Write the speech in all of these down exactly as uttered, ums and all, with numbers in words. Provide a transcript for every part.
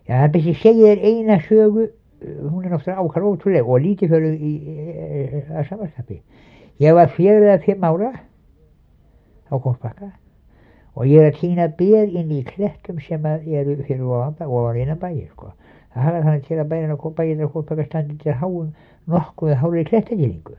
ja hann byrst ég segja þér eina sögu, hún er náttúrulega ákvæmlega ótrúleg og lítið fyrir í, í, að samanskapi. Ég var fjögur eða fimm ára á Kóngsbakka og ég er að tína ber inn í klettum sem að eru fyrir ofan ofan innan bæir sko. Það hafa þannig til að bærin á bæir á Kóngsbakka standi til háum nokkuð hárri klettagýringu.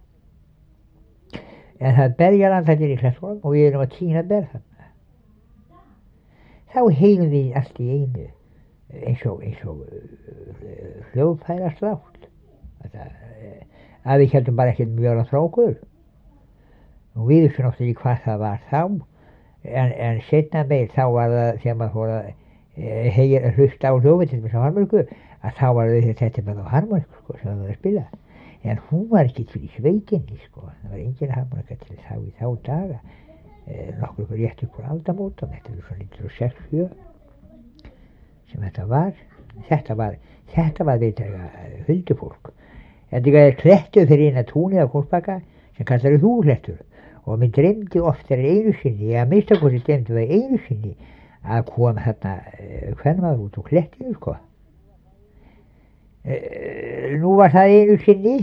En það er berjalandættir í klettunum og við erum að tína ber þarna. Þá heyrum við allt í einu eins og, eins og uh, hljóðfæra slátt. Þetta, uh, að við heldum bara ekkert mjög að þrókur. Og við vissum náttúrulega ekki hvað það var þá. En, en setna meir þá var það þegar maður fór að uh, heyra hlusta á hljóðveitin með harmoniku að þá var það þetta með á harmoniku sko, sem það var að spila. En hún var ekki til í sveitinni sko. Það var engin harmonika til þá í þá daga. Uh, nokkur rétt upp úr aldamótum. Þetta var svona nítján hundruð sextíu og sjö. Sem þetta var, þetta var, þetta var veitlega huldufólk. Þetta er klettur fyrir eina túnið á Kóngsbakka sem kallar er Þúfuklettur og mér dreymdi oftar einu sinni, ég að mista hvort ég dreymdi var einu sinni að koma þarna hvern maður út úr klettinu sko. E, nú var það einu sinni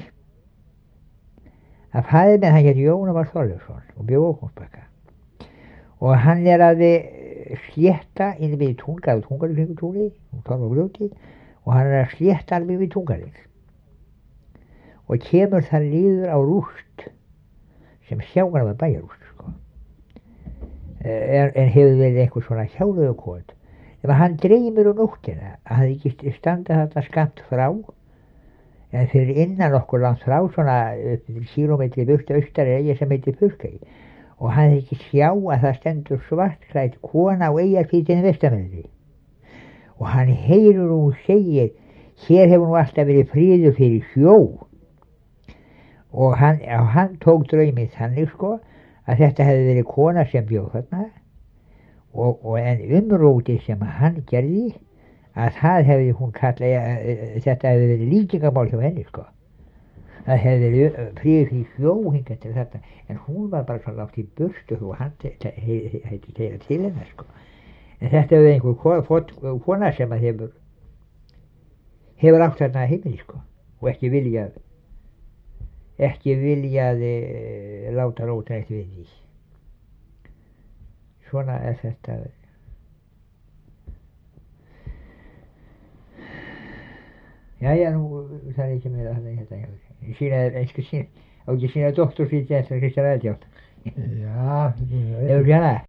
að faðir minn hann hétt Jónar Þorleifsson og bjó á Kóngsbakka og hann er að slétta inn við tunga og tungar í kringu túnið og tónum og grjóti og hann er að slétta alveg við tungarinn og kemur það niður á rúst sem sjágar var bæjarúst sko. en, en hefur verið einhver svona hjálöðu kóð ef hann dreymir um nóttina að hann ekki standa þarna skamt frá en fyrir innan okkur langt frá svona kílómetri burtu austar er ég sem heitir Purkey og hann ekki sjá að það stendur svartklædd kona á Eyjafirðinum vestanverðri og hann heyrir og hún segir hér hefur nú alltaf verið friður fyrir sjó og hann, og hann tók draumið þannig sko að þetta hefði verið kona sem bjóð þarna og, og en umrótið sem hann gerði að það hefði hún kallað þetta hefði verið líkingamál hjá henni sko það hefði verið friður fyrir sjó hingað til þetta en hún var bara svo lágt í burtu og hann heiti teira til hennar sko. En þetta hefur einhver kona sem að hefur hefur átt þarna heimili sko og ekki viljað ekki viljað e, láta róta eitt við því. Svona er þetta. Jæja, nú það er ekki meira þannig þetta hjá þér. Sína er einhver sín og ekki sína doktorsvítið eftir Kristján Eldjátt. Ja, Hefur ekki hana?